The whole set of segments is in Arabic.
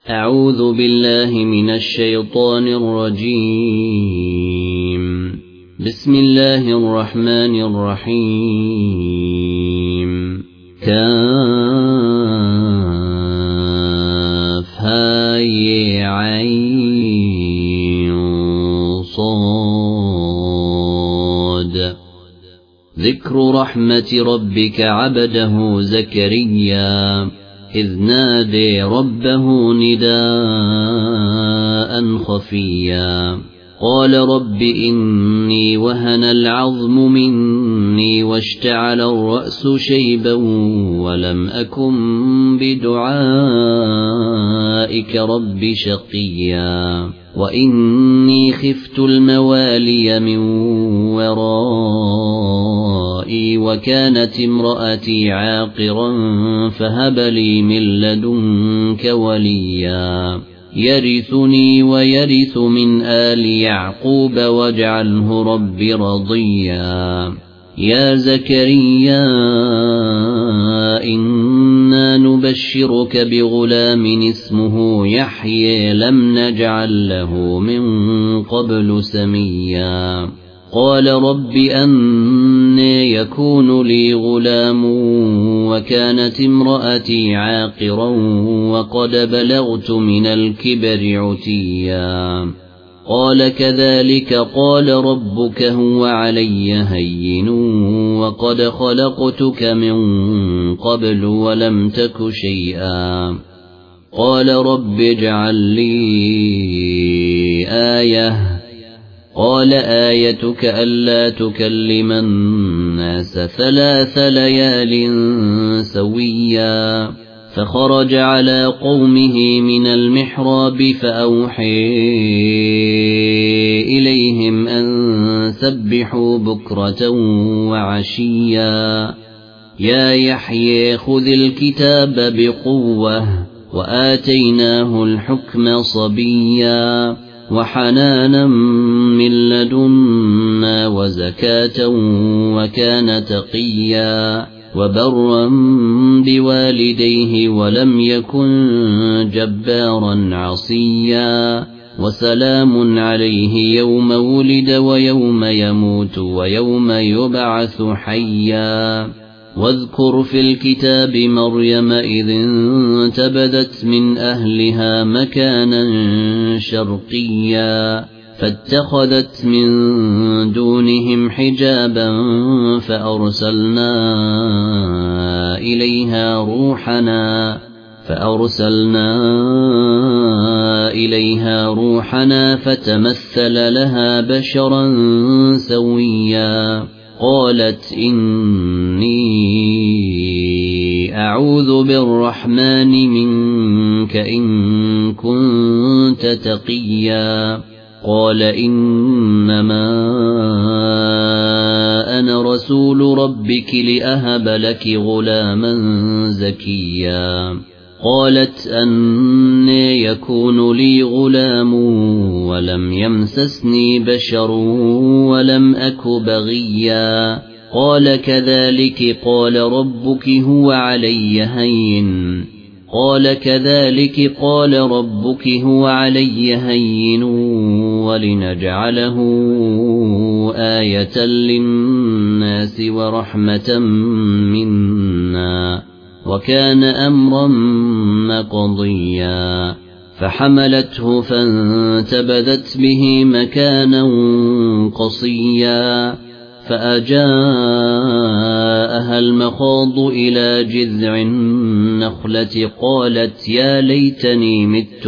أعوذ بالله من الشيطان الرجيم. بسم الله الرحمن الرحيم. كافها يا عين صاد. ذكر رحمة ربك عبده زكريا إذ نادي ربه نداء خفيا قال رب إني وهن العظم مني واشتعل الرأس شيبا ولم أكن بدعائك رب شقيا وإني خفت الموالي من ورائي وكانت امرأتي عاقرا فهب لي من لدنك وليا يرثني ويرث من آل يعقوب واجعله رب رضيا. يا زكريا إنا نبشرك بغلام اسمه يحيى لم نجعل له من قبل سميا قال رب أنى يكون لي غلام وكانت امرأتي عاقرا وقد بلغت من الكبر عتيا قال كذلك قال ربك هو علي هين وقد خلقتك من قبل ولم تك شيئا قال رب اجعل لي آية قال آيتك ألا تكلم الناس 3 ليال سويا فخرج على قومه من المحراب فأوحي إليهم أن سبحوا بكرة وعشيا يا يحيى خذ الكتاب بقوة وآتيناه الحكم صبيا وحنانا من لدنا وزكاة وكان تقيا وبرا بوالديه ولم يكن جبارا عصيا وسلام عليه يوم ولد ويوم يموت ويوم يبعث حيا واذكر في الكتاب مريم إذ انتبذت من أهلها مكانا شرقيا فاتخذت من دونهم حجابا فأرسلنا إليها روحنا فتمثل لها بشرا سويا قالت إني أعوذ بالرحمن منك إن كنت تقيا قال إنما أنا رسول ربك لأهب لك غلاما زكيا قالت أنى يكون لي غلام ولم يمسسني بشر ولم أك بغيا قال كذلك قال ربك هو علي هين ولنجعله آية للناس ورحمة منا وكان أمرا مقضيا فحملته فانتبذت به مكانا قصيا فأجاءها المخاض إلى جذع النخلة قالت يا ليتني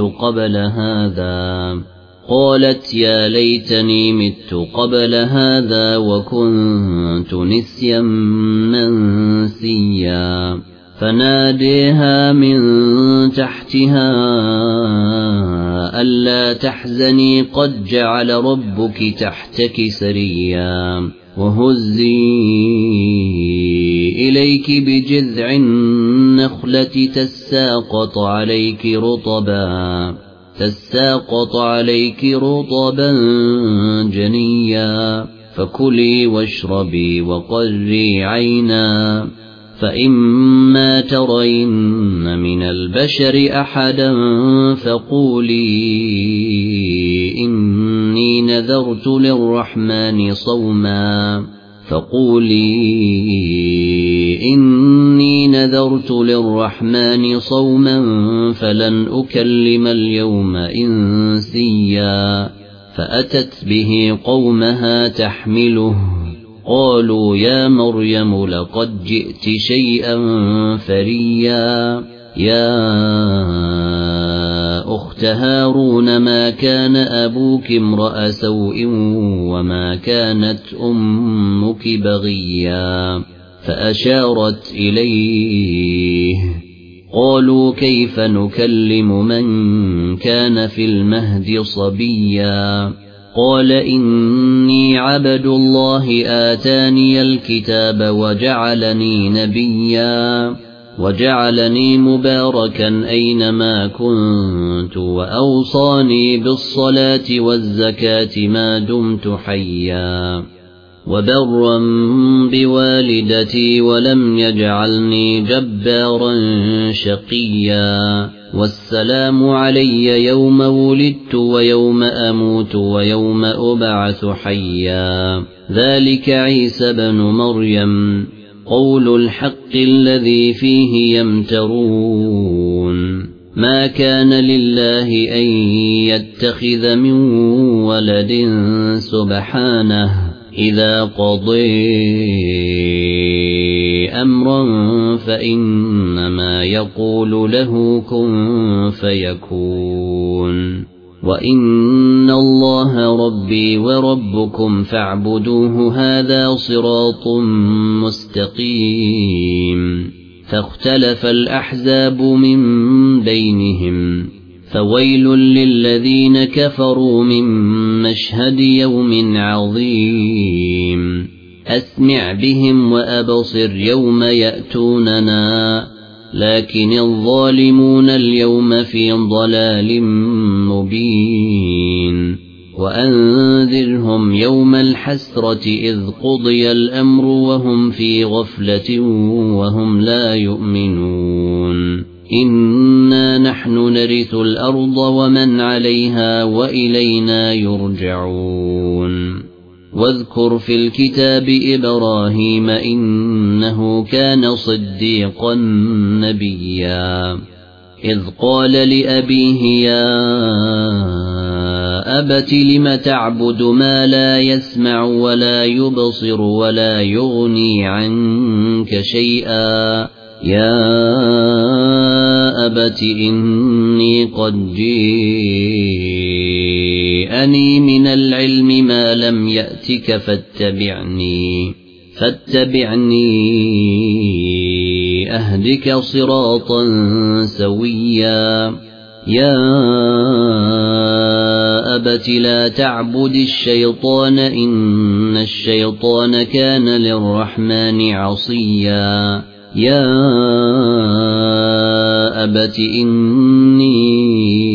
مت قبل هذا وكنت نسيا منسيا فناديها من تحتها ألا تحزني قد جعل ربك تحتك سريا وهزي إليك بجذع النخلة تساقط عليك رطبا جنيا فكلي واشربي وقري عينا فإما ترين من البشر أحدا فقولي إني نذرت للرحمن صوما فلن أكلم اليوم إنسيا فأتت به قومها تحمله قالوا يا مريم لقد جئت شيئا فريا يا أخت هارون ما كان أبوك امرأ سوء وما كانت أمك بغيا فأشارت إليه قالوا كيف نكلم من كان في المهد صبيا قال إني عبد الله آتاني الكتاب وجعلني نبيا وجعلني مباركا أينما كنت وأوصاني بالصلاة والزكاة ما دمت حيا وبرا بوالدتي ولم يجعلني جبارا شقيا والسلام علي يوم ولدت ويوم أموت ويوم أبعث حيا ذلك عيسى بن مريم قول الحق الذي فيه يمترون ما كان لله أن يتخذ من ولد سبحانه إذا قضي أمرا فإنما يقول له كن فيكون وإن الله ربي وربكم فاعبدوه هذا صراط مستقيم فاختلف الأحزاب من بينهم فويل للذين كفروا من مشهد يوم عظيم أسمع بهم وأبصر يوم يأتوننا لكن الظالمون اليوم في ضلال مبين وأنذرهم يوم الحسرة إذ قضي الأمر وهم في غفلة وهم لا يؤمنون إنا نحن نرث الأرض ومن عليها وإلينا يرجعون واذكر في الكتاب إبراهيم إنه كان صديقا نبيا إذ قال لأبيه يا أبت لم تعبد ما لا يسمع ولا يبصر ولا يغني عنك شيئا يا أبت إني قد جاءني من العلم ما لم يأتك فاتبعني أهدك صراطا سويا يا أبت لا تعبد الشيطان إن الشيطان كان للرحمن عصيا يا أبت إني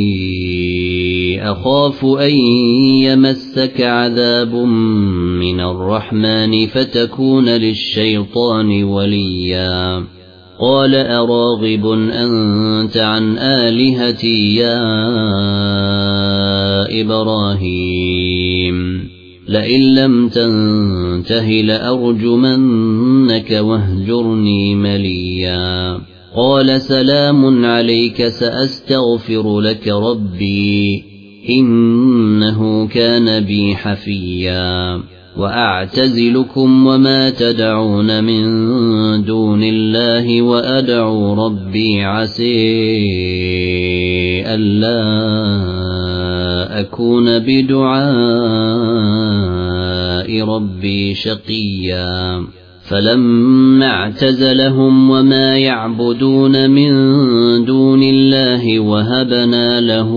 أخاف أن يمسك عذاب من الرحمن فتكون للشيطان وليا قال أراغب أنت عن آلهتي يا إبراهيم لئن لم تنته لأرجمنك واهجرني مليا قال سلام عليك سأستغفر لك ربي إنه كان بي حفيا وأعتزلكم وما تدعون من دون الله وأدعو ربي عسى ألا أكون بدعاء ربي شقيا فلما اعتزلهم وما يعبدون من دون الله وهبنا له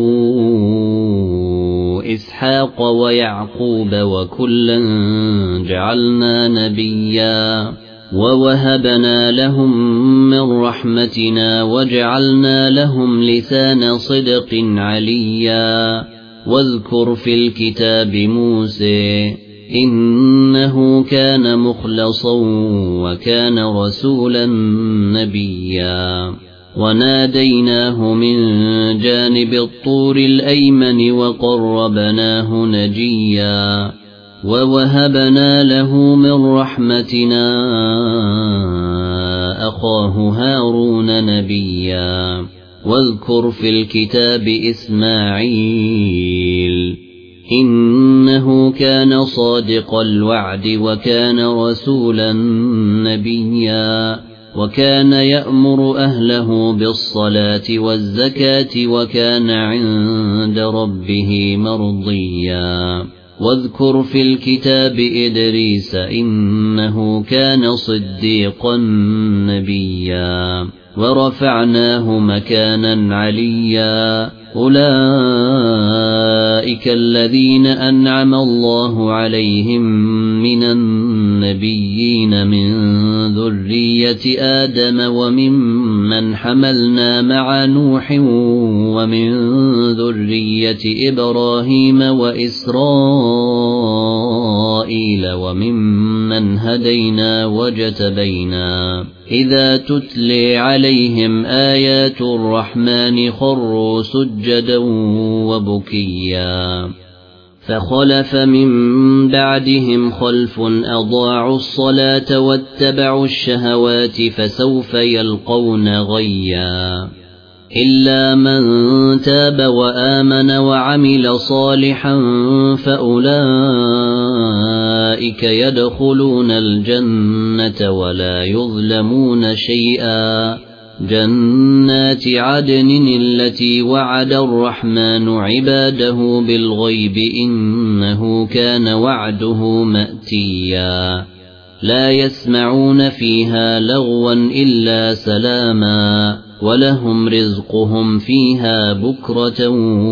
إسحاق ويعقوب وكلا جعلنا نبيا ووهبنا لهم من رحمتنا وجعلنا لهم لسان صدق عليا واذكر في الكتاب موسى إنه كان مخلصا وكان رسولا نبيا وناديناه من جانب الطور الأيمن وقربناه نجيا ووهبنا له من رحمتنا أخاه هارون نبيا واذكر في الكتاب إسماعيل إنه كان صادق الوعد وكان رسولا نبيا وكان يأمر أهله بالصلاة والزكاة وكان عند ربه مرضيا واذكر في الكتاب إدريس إنه كان صديقا نبيا ورفعناه مكانا عليا أولئك الذين أنعم الله عليهم من النبيين من ذرية آدم وممن حملنا مع نوح ومن ذرية إبراهيم وإسرائيل وممن هدينا واجتبينا إذا تتلي عليهم آيات الرحمن خروا سجدا وبكيا فخلف من بعدهم خلف أضاعوا الصلاة واتبعوا الشهوات فسوف يلقون غيا إلا من تاب وآمن وعمل صالحا فأولئك يدخلون الجنة ولا يظلمون شيئا جنات عدن التي وعد الرحمن عباده بالغيب إنه كان وعده مأتيا لا يسمعون فيها لغوا إلا سلاما ولهم رزقهم فيها بكرة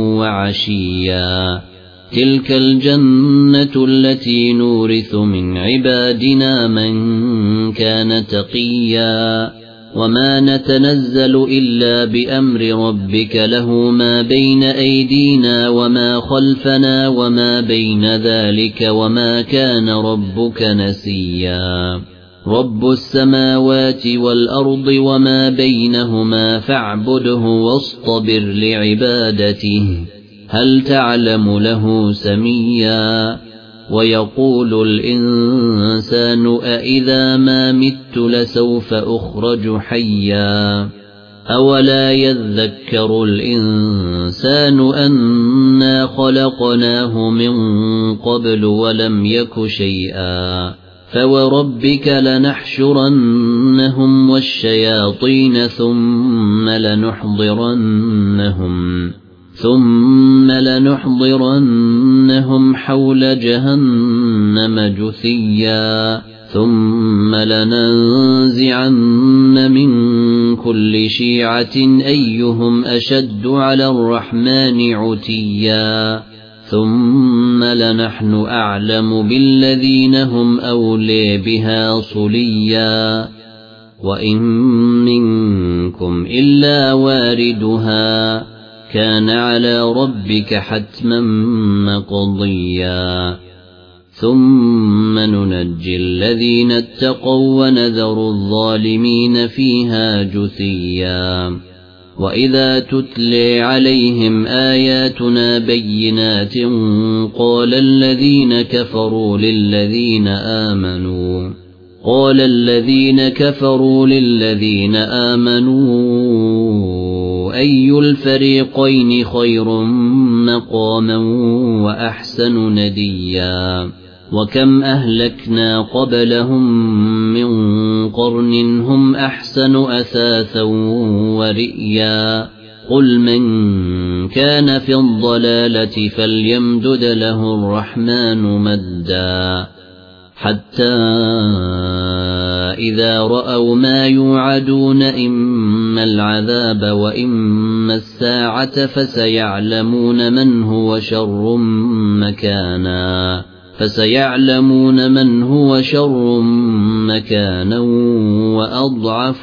وعشيا تلك الجنة التي نورث من عبادنا من كان تقيا وما نتنزل إلا بأمر ربك له ما بين أيدينا وما خلفنا وما بين ذلك وما كان ربك نسيا رب السماوات والأرض وما بينهما فاعبده واصطبر لعبادته هل تعلم له سميا ويقول الإنسان أإذا ما مت لسوف أخرج حيا أولا يذكر الإنسان أنا خلقناه من قبل ولم يك شيئا فوربك لنحشرنهم والشياطين ثم لنحضرنهم حول جهنم جثيا ثم لننزعن من كل شيعة أيهم أشد على الرحمن عتيا ثم لنحن أعلم بالذين هم أولي بها صليا وإن منكم إلا واردها كان على ربك حتما مقضيا ثم ننجي الذين اتقوا ونذر الظالمين فيها جثيا وإذا تتلي عليهم آياتنا بينات قال الذين كفروا للذين آمنوا أي الفريقين خير مقاما وأحسن نديا وكم أهلكنا قبلهم من قرن هم أحسن أثاثا ورئيا قل من كان في الضلالة فليمدد له الرحمن مدا حتى إذا رأوا ما يوعدون إما العذاب وإما الساعة فسيعلمون من هو شر مكانا وأضعف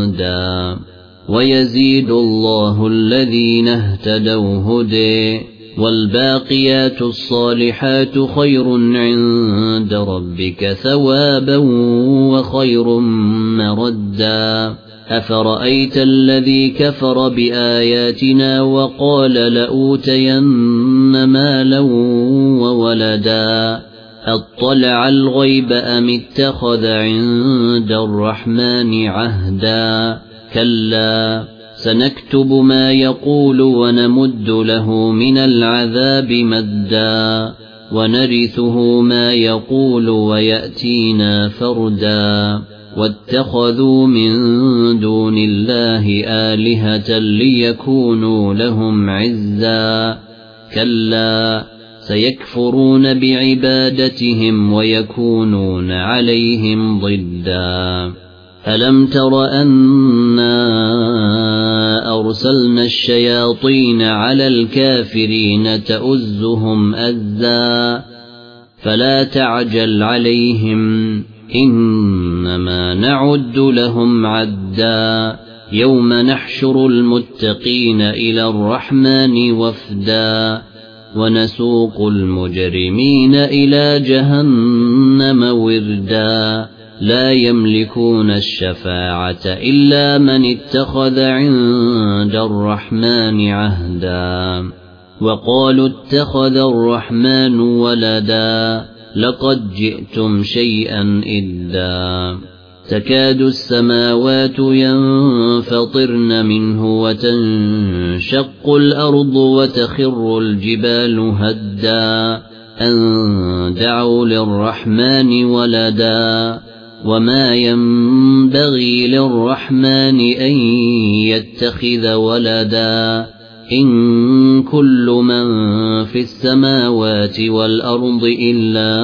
جندا ويزيد الله الذين اهتدوا هدى والباقيات الصالحات خير عند ربك ثوابا وخير مردا أفرأيت الذي كفر بآياتنا وقال لأوتين مالا وولدا أطلع الغيب أم اتخذ عند الرحمن عهدا كلا سنكتب ما يقول ونمد له من العذاب مدا ونرثه ما يقول ويأتينا فردا واتخذوا من دون الله آلهة ليكونوا لهم عزا كلا سيكفرون بعبادتهم ويكونون عليهم ضدا ألم تر أنا أرسلنا الشياطين على الكافرين تؤزهم أزا فلا تعجل عليهم إنما نعد لهم عدا يوم نحشر المتقين إلى الرحمن وفدا ونسوق المجرمين إلى جهنم وردا لا يملكون الشفاعة إلا من اتخذ عند الرحمن عهدا وقالوا اتخذ الرحمن ولدا لقد جئتم شيئا إدا تكاد السماوات ينفطرن منه وتنشق الأرض وتخر الجبال هدا أن دعوا للرحمن ولدا وما ينبغي للرحمن أن يتخذ ولدا إن كل من في السماوات والأرض إلا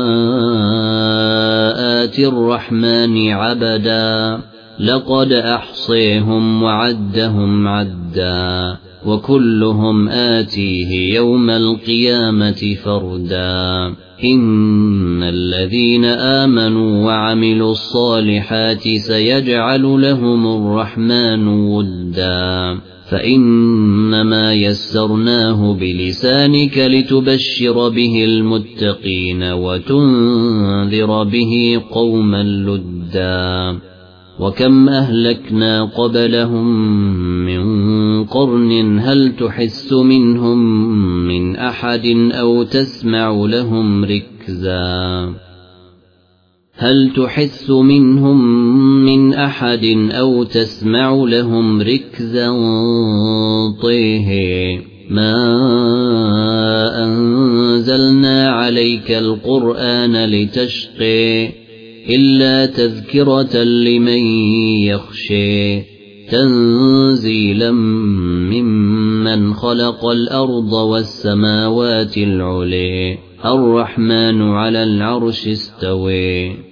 آتي الرحمن عبدا لقد أحصيهم وعدهم عدا وكلهم آتيه يوم القيامة فردا إن الذين آمنوا وعملوا الصالحات سيجعل لهم الرحمن ودا فإنما يسرناه بلسانك لتبشر به المتقين وتنذر به قوما لدا وكم أهلكنا قبلهم من قرن هل تحس منهم من أحد أو تسمع لهم ركزا هل تحس منهم من أحد أو تسمع لهم ركزا طيه ما أنزلنا عليك القرآن لتشقي إلا تذكرة لمن يخشي تنزيلا ممن خلق الأرض والسماوات العلي الرحمن على العرش استوي